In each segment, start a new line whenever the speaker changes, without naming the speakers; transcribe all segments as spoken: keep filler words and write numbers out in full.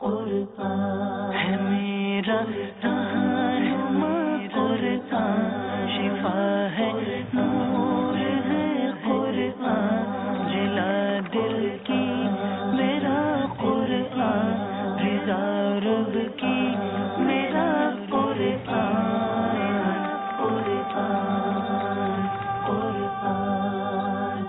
قرآن ہے میرا رہنما، قرآن شفا ہے، نور ہے قرآن، جلا دل کی میرا قرآن، رضا رب کی میرا قرآن، قرآن قرآن۔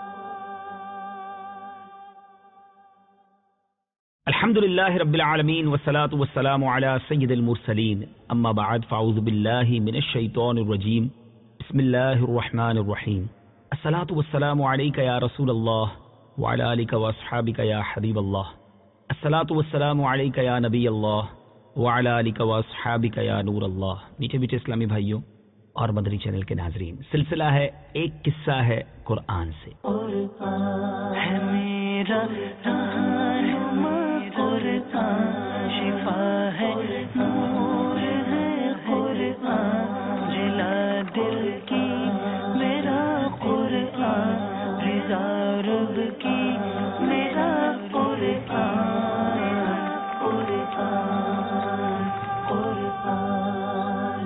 الحمد للہ رب العالمین والصلاة والسلام علی سید المرسلین، اما بعد فاعوذ باللہ من الشیطان الرجیم، بسم اللہ الرحمن الرحیم۔ الصلاة والسلام علیک یا رسول اللہ وعلی آلک واصحابک یا حبیب اللہ، الصلاة والسلام علیک یا نبی اللہ وعلی آلک واصحابک یا نور اللہ۔ میٹھے میٹھے اسلامی بھائیوں اور مدنی چینل کے ناظرین، سلسلہ ہے ایک قصہ ہے قرآن سے۔
قرآن ہے میرا رہنما، قرآن شفا ہے، نور ہے قرآن، جلا دل کی میرا قرآن، رضا رب کی میرا قرآن، قرآن قرآن۔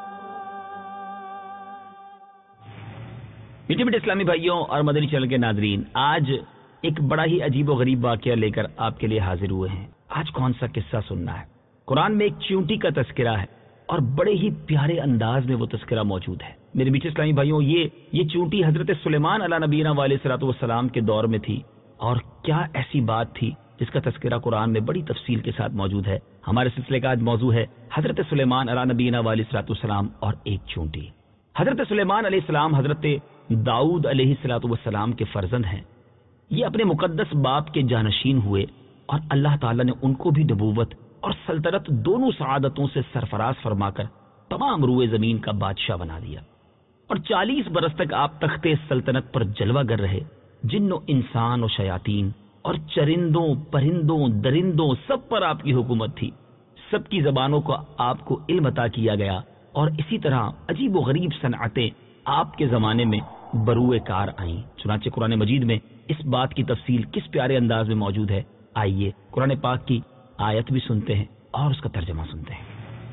میٹھے میٹھے اسلامی بھائیوں اور مدنی چینل کے ناظرین، آج ایک بڑا ہی عجیب و غریب واقعہ لے کر آپ کے لیے حاضر ہوئے ہیں۔ آج کون سا قصہ سننا ہے؟ قرآن میں ایک چیونٹی کا تذکرہ ہے اور بڑے ہی پیارے انداز میں وہ تذکرہ موجود ہے۔ میرے میٹھے اسلامی بھائیوں، یہ یہ چیونٹی حضرت سلیمان علیہ نبینا علیہ الصلوۃ والسلام کے دور میں تھی، اور کیا ایسی بات تھی جس کا تذکرہ قرآن میں بڑی تفصیل کے ساتھ موجود ہے۔ ہمارے سلسلے کا آج موضوع ہے حضرت سلیمان علیہ نبینا علیہ الصلوۃ والسلام اور ایک چیونٹی۔ حضرت سلیمان علیہ السلام حضرت داؤد علیہ الصلوۃ والسلام کے فرزند ہیں۔ یہ اپنے مقدس باپ کے جانشین ہوئے اور اللہ تعالیٰ نے ان کو بھی نبوت اور سلطنت دونوں سعادتوں سے سرفراز فرما کر تمام روئے زمین کا بادشاہ بنا دیا، اور چالیس برس تک آپ تخت سلطنت پر جلوہ گر رہے۔ جن و انسان و شیاطین اور چرندوں پرندوں درندوں سب پر آپ کی حکومت تھی، سب کی زبانوں کو آپ کو علم عطا کیا گیا، اور اسی طرح عجیب و غریب صنعتیں آپ کے زمانے میں بروئے کار آئیں۔ چنانچہ قرآن مجید میں اس بات کی تفصیل کس پیارے انداز میں موجود ہے، آئیے قرآن پاک کی آیت بھی سنتے ہیں اور اس کا ترجمہ سنتے ہیں۔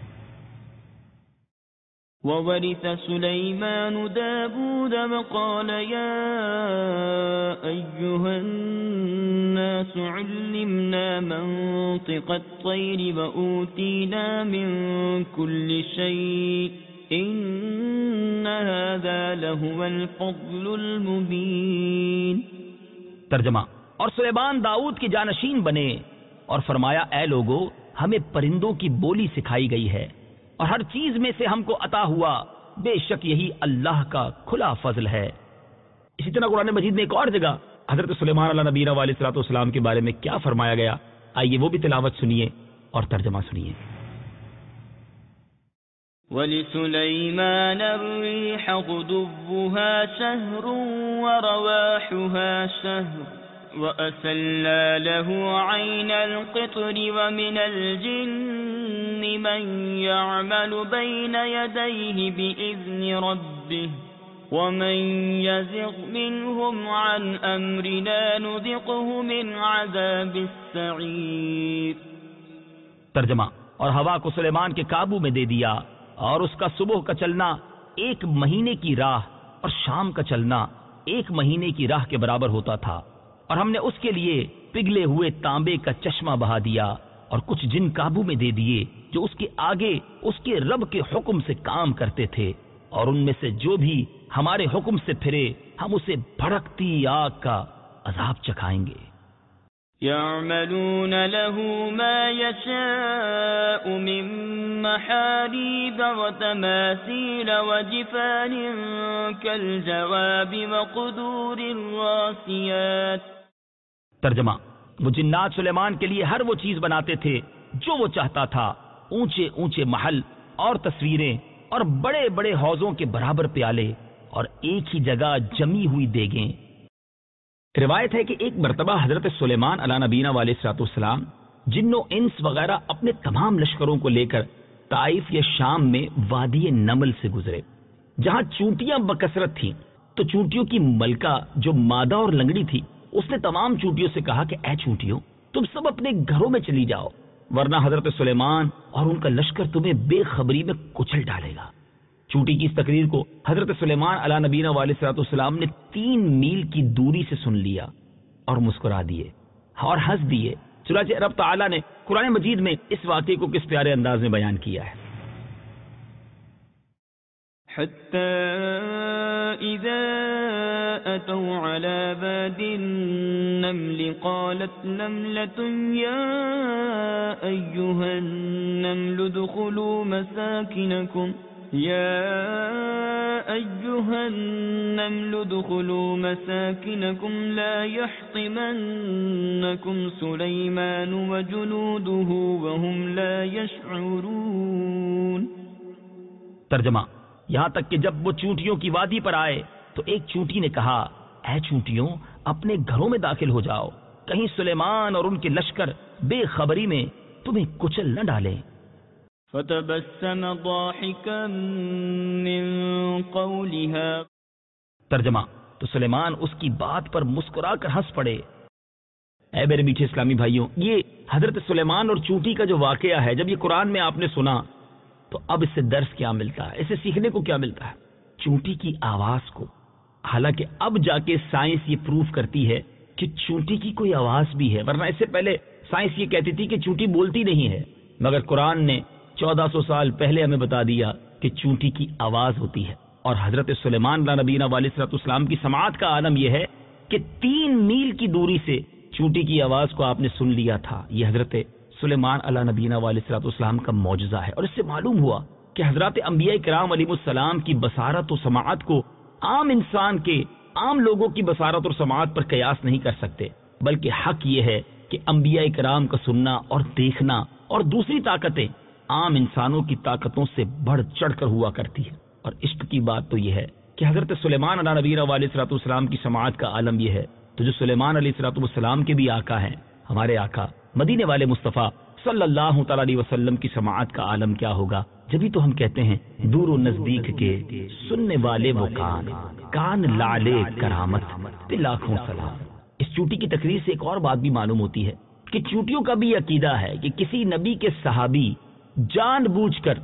وَوَرِثَ سُلَيْمَانُ دَاوُودَ وَقَالَ يَا أَيُّهَا النَّاسُ عُلِّمْنَا مَنطِقَ الطَّيْرِ وَأُوتِينَا مِن كُلِّ شَيْءٍ إِنَّ هَذَا لَهُوَ الْفَضْلُ الْمُبِينُ۔
ترجمہ: اور سلیمان داؤد کی جانشین بنے اور فرمایا، اے لوگو، ہمیں پرندوں کی بولی سکھائی گئی ہے اور ہر چیز میں سے ہم کو عطا ہوا، بے شک یہی اللہ کا کھلا فضل ہے۔ اسی طرح قرآن مجید میں ایک اور جگہ حضرت سلیمان علیہ نبینا علیہ الصلوۃ والسلام کے بارے میں کیا فرمایا گیا، آئیے وہ بھی تلاوت سنیے اور ترجمہ سنیے۔
وَلِسُلَيْمَانَ الرِّيحَ غُدُوُّهَا شَهْرٌ وَرَوَاحُهَا شَهْرٌ وَأَسَلَّا لَهُ عَيْنَ الْقِطْرِ وَمِنَ الْجِنِّ مَن يَعْمَلُ بَيْنَ يَدَيْهِ بِإِذْنِ رَبِّهِ وَمَن يَزِغْ مِنْهُمْ عَنْ أَمْرِنَا نُذِقْهُ مِنْ عَذَابِ السَّعِيرِ۔
ترجمہ: اور ہوا کو سلیمان کے قابو میں دے دیا، اور اس کا صبح کا چلنا ایک مہینے کی راہ اور شام کا چلنا ایک مہینے کی راہ کے برابر ہوتا تھا، اور ہم نے اس کے لیے پگھلے ہوئے تانبے کا چشمہ بہا دیا، اور کچھ جن قابو میں دے دیے جو اس کے آگے اس کے رب کے حکم سے کام کرتے تھے، اور ان میں سے جو بھی ہمارے حکم سے پھرے ہم اسے بھڑکتی آگ کا عذاب چکھائیں گے۔
يَعْمَلُونَ لَهُ مَا يَشَاءُ مِن مَّحَارِيبَ وَتَمَاثِيلَ وَجِفَانٍ كَالْجَوَابِ وَقُدُورٍ رَّاسِيَاتٍ۔
ترجمہ: وہ جنات سلیمان کے لیے ہر وہ چیز بناتے تھے جو وہ چاہتا تھا، اونچے اونچے محل اور تصویریں اور بڑے بڑے حوضوں کے برابر پیالے اور ایک ہی جگہ جمی ہوئی دیگیں۔ روایت ہے کہ ایک مرتبہ حضرت سلیمان علیہ نبینا علیہ الصلوۃ والسلام جن و انس وغیرہ اپنے تمام لشکروں کو لے کر طائف یا شام میں وادی نمل سے گزرے، جہاں چونٹیاں بکثرت تھیں۔ تو چونٹیوں کی ملکہ جو مادہ اور لنگڑی تھی، اس نے تمام چونٹیوں سے کہا کہ اے چونٹیوں، تم سب اپنے گھروں میں چلی جاؤ، ورنہ حضرت سلیمان اور ان کا لشکر تمہیں بے خبری میں کچل ڈالے گا۔ چونٹی کی اس تقریر کو حضرت سلیمان علیہ نبینا علیہ الصلوۃ والسلام نے تین میل کی دوری سے سن لیا اور مسکرا دیے اور ہنس دیے۔ چنانچہ رب تعالیٰ نے قرآن مجید میں اس واقعے کو کس پیارے انداز میں بیان کیا ہے۔
حتى إذا أتوا على باد النمل قالت نملة يا أيها النمل ادخلوا مساكنكم يا أيها النمل ادخلوا مساكنكم لا يحطمنكم سليمان وجنوده وهم لا يشعرون۔
ترجمہ، یہاں تک کہ جب وہ چونٹیوں کی وادی پر آئے تو ایک چونٹی نے کہا، اے چونٹیوں اپنے گھروں میں داخل ہو جاؤ، کہیں سلیمان اور ان کے لشکر بے خبری میں تمہیں کچل نہ ڈالیں۔
فتبسم ضاحكا من قولها۔
ترجمہ، تو سلیمان اس کی بات پر مسکرا کر ہنس پڑے۔ اے میرے میٹھے اسلامی بھائیوں، یہ حضرت سلیمان اور چونٹی کا جو واقعہ ہے، جب یہ قرآن میں آپ نے سنا تو اب اس سے درس کیا ملتا ہے، اسے سیکھنے کو کیا ملتا ہے؟ چونٹی کی آواز کو، حالانکہ اب جا کے سائنس یہ پروف کرتی ہے کہ چونٹی کی کوئی آواز بھی ہے، ورنہ اس سے پہلے سائنس یہ کہتی تھی کہ چونٹی بولتی نہیں ہے، مگر قرآن نے چودہ سو سال پہلے ہمیں بتا دیا کہ چونٹی کی آواز ہوتی ہے۔ اور حضرت سلیمان علیہ نبینا علیہ الصلوۃ والسلام کی سماعت کا عالم یہ ہے کہ تین میل کی دوری سے چونٹی کی آواز کو آپ نے سن لیا تھا۔ یہ حضرت سلیمان علیہ نبینا علیہ الصلوۃ والسلام کا معجزہ ہے، اور اس سے معلوم ہوا کہ حضرات انبیاء کرام علیہ السلام کی بصارت و سماعت کو عام انسان کے، عام لوگوں کی بصارت اور سماعت پر قیاس نہیں کر سکتے، بلکہ حق یہ ہے کہ انبیاء کرام کا سننا اور دیکھنا اور دوسری طاقتیں عام انسانوں کی طاقتوں سے بڑھ چڑھ کر ہوا کرتی ہے۔ اور عشق کی بات تو یہ ہے کہ حضرت سلیمان علیہ نبینا علیہ الصلوۃ والسلام کی سماعت کا عالم یہ ہے، تو جو سلیمان علیہ الصلوۃ والسلام کے بھی آقا ہیں، ہمارے آقا مدینے والے مصطفیٰ صلی اللہ تعالی علیہ وسلم کی سماعت کا عالم کیا ہوگا؟ جبھی تو ہم کہتے ہیں دور و نزدیک کے سننے والے وہ کان کان لالے کرامت پہ لاکھوں سلام۔ اس چونٹی کی تقریر سے ایک اور بات بھی معلوم ہوتی ہے کہ چونٹیوں کا بھی عقیدہ ہے کہ کسی نبی کے صحابی جان بوجھ کر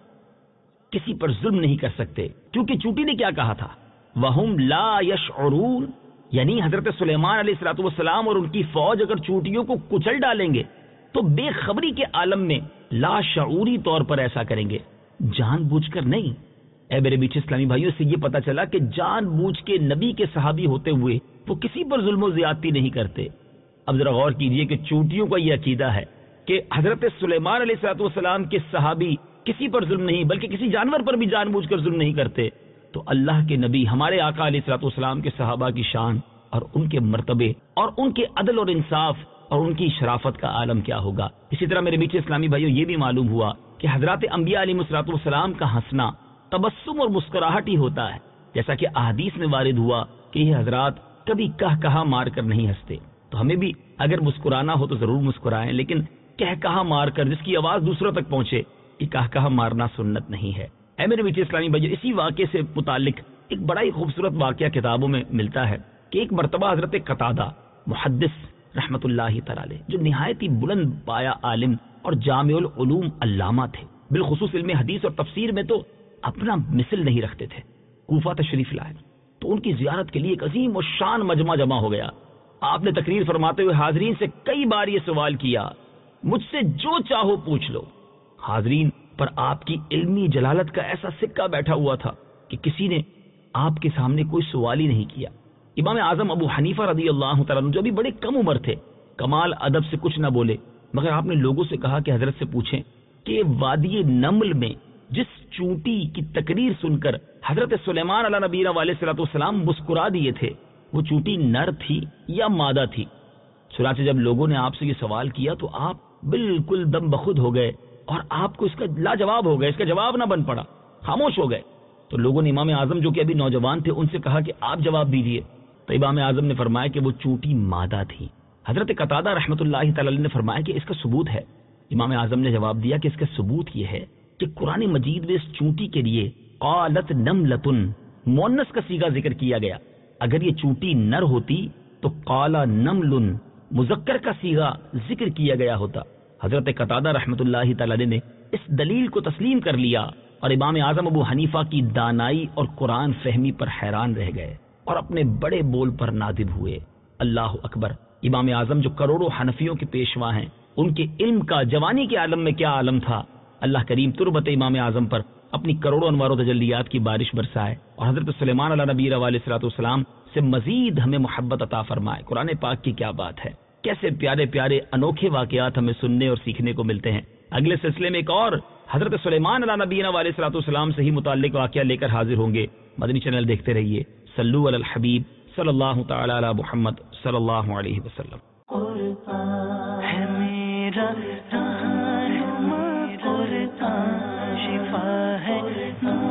کسی پر ظلم نہیں کر سکتے، کیونکہ چونٹی نے کیا کہا تھا؟ وَهُمْ لَا يَشْعُرُونَ، یعنی حضرت سلیمان علیہ الصلوۃ والسلام اور ان کی فوج اگر چونٹیوں کو کچل ڈالیں گے تو بے خبری کے عالم میں لا شعوری طور پر ایسا کریں گے، جان بوجھ کر نہیں۔ اے میرے میٹھے اسلامی بھائیوں، سے یہ پتا چلا کہ جان بوجھ کے نبی کے صحابی ہوتے ہوئے وہ کسی پر ظلم و زیادتی نہیں کرتے۔ اب ذرا غور کیجئے کہ چونٹیوں کا یہ عقیدہ ہے کہ حضرت سلیمان علیہ الصلوۃ والسلام کے صحابی کسی پر ظلم نہیں بلکہ کسی جانور پر بھی جان بوجھ کر ظلم نہیں کرتے، تو اللہ کے نبی ہمارے آقا علیہ الصلوۃ والسلام کے صحابہ کی شان اور ان کے مرتبے اور ان کے عدل اور انصاف اور ان کی شرافت کا عالم کیا ہوگا۔ اسی طرح میرے میٹھے اسلامی بھائیوں، یہ بھی معلوم ہوا کہ حضرات انبیاء علیہ الصلوۃ والسلام کا ہنسنا تبسم اور مسکراہٹ ہی ہوتا ہے، جیسا کہ احادیث میں وارد ہوا کہ یہ حضرات کبھی کہہ کہا مار کر نہیں ہنستے۔ تو ہمیں بھی اگر مسکرانا ہو تو ضرور مسکرائیں، لیکن کہہ کہا مار کر جس کی آواز دوسروں تک پہنچے، یہ کہہ کہا مارنا سنت نہیں ہے۔ اے میرے میٹھے اسلامی بھائیوں، اسی واقعے سے متعلق ایک بڑا ہی خوبصورت واقعہ کتابوں میں ملتا ہے کہ ایک مرتبہ حضرت قتادہ محدث رحمت اللہ تعالی جو نہایت ہی بلند پایا عالم اور جامع العلوم علامہ تھے، بالخصوص علم حدیث اور تفسیر میں تو اپنا مثل نہیں رکھتے تھے، کوفہ تشریف لائے تو ان کی زیارت کے لیے ایک عظیم و شان مجمع جمع ہو گیا۔ آپ نے تقریر فرماتے ہوئے حاضرین سے کئی بار یہ سوال کیا، مجھ سے جو چاہو پوچھ لو۔ حاضرین پر آپ کی علمی جلالت کا ایسا سکہ بیٹھا ہوا تھا کہ کسی نے آپ کے سامنے کوئی سوال ہی نہیں کیا۔ امام اعظم ابو حنیفہ رضی اللہ تعالیٰ عنہ جو بھی بڑے کم عمر تھے، کمال ادب سے کچھ نہ بولے، مگر آپ نے لوگوں سے کہا کہ حضرت سے پوچھیں کہ وادی نمل میں جس چونٹی کی تقریر سن کر حضرت سلیمان علیہ نبینا علیہ الصلوۃ والسلام مسکرا دیے تھے، وہ چونٹی نر تھی یا مادہ تھی؟ چنانچہ جب لوگوں نے آپ سے یہ سوال کیا تو آپ بالکل دم بخود ہو گئے اور آپ کو اس کا لاجواب ہو گئے، اس کا جواب نہ بن پڑا، خاموش ہو گئے۔ تو لوگوں نے امام اعظم جو کہ ابھی نوجوان تھے ان سے کہا کہ آپ جواب دیجئے، تو امام اعظم نے فرمایا کہ وہ چونٹی مادہ تھی۔ حضرت قتادہ رحمۃ اللہ تعالی نے فرمایا کہ اس کا ثبوت ہے۔ امام اعظم نے جواب دیا کہ اس کا ثبوت یہ ہے کہ قرآن مجید میں اس چونٹی کے لیے قالت نملۃ مؤنث کا صیغہ ذکر کیا گیا، اگر یہ چونٹی نر ہوتی تو قال نمل مذکر کا صیغہ ذکر کیا گیا ہوتا۔ حضرت قتادہ رحمۃ اللہ تعالی علیہ نے اس دلیل کو تسلیم کر لیا اور امام اعظم ابو حنیفہ کی دانائی اور قرآن فہمی پر حیران رہ گئے اور اپنے بڑے بول پر نادب ہوئے. اللہ اکبر. امام اعظم جو کروڑوں حنفیوں کے پیشوا ہیں، ان کے علم کا جوانی کے عالم میں کیا عالم تھا. اللہ کریم تربت امام اعظم پر اپنی کروڑوں انوار و تجلیات کی بارش برسائے اور حضرت سلیمان علیہ نبی علیہ الصلوۃ والسلام سے مزید ہمیں محبت عطا فرمائے. قرآن پاک کی کیا بات ہے، کیسے پیارے پیارے انوکھے واقعات ہمیں سننے اور سیکھنے کو ملتے ہیں. اگلے سلسلے میں ایک اور حضرت سلیمان علیہ نبی علیہ الصلوۃ والسلام سے ہی متعلق واقعہ لے کر حاضر ہوں گے. مدنی چینل دیکھتے رہیے. صلو علی الحبیب صلی اللہ تعالی علی محمد صلی اللہ علیہ وسلم.
ہے میرا رہنما قرآن، شفا ہے